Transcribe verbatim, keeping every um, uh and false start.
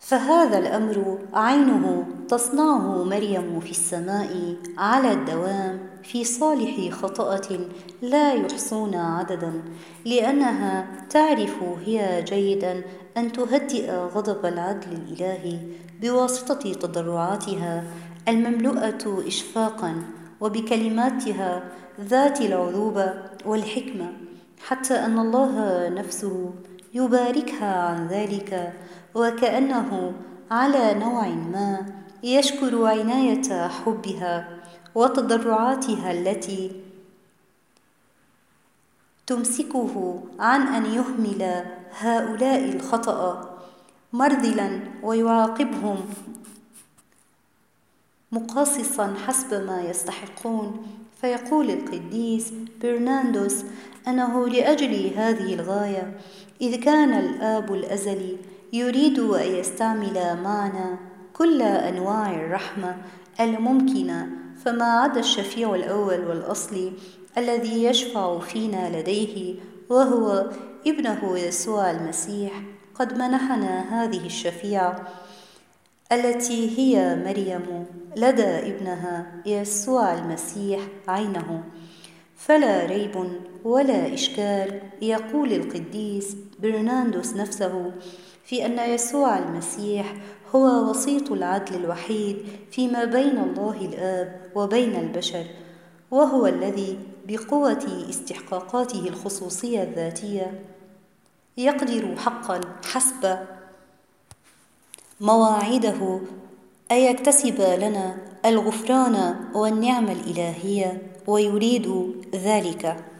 فهذا الأمر عينه تصنعه مريم في السماء على الدوام في صالح خطأة لا يحصون عددا، لأنها تعرف هي جيدا أن تهدئ غضب العدل الإلهي بواسطة تضرعاتها المملوءة إشفاقا وبكلماتها ذات العذوبة والحكمة، حتى أن الله نفسه يباركها عن ذلك، وكأنه على نوع ما يشكر عناية حبها وتضرعاتها التي تمسكه عن أن يهمل هؤلاء الخطأ مرذلا ويعاقبهم مقاصصا حسب ما يستحقون. فيقول القديس برناردوس أنه لأجل هذه الغاية إذ كان الآب الأزلي يريد أن يستعمل معنا كل أنواع الرحمة الممكنة، فما عدا الشفيع الأول والأصلي الذي يشفع فينا لديه وهو ابنه يسوع المسيح، قد منحنا هذه الشفيعة التي هي مريم لدى ابنها يسوع المسيح عينه. فلا ريب ولا إشكال، يقول القديس برناردوس نفسه، في أن يسوع المسيح هو وسيط العدل الوحيد فيما بين الله الآب وبين البشر، وهو الذي بقوة استحقاقاته الخصوصية الذاتية يقدر حقا حسب مواعيده أن يكتسب لنا الغفران والنعمة الإلهية، ويريد ذلك.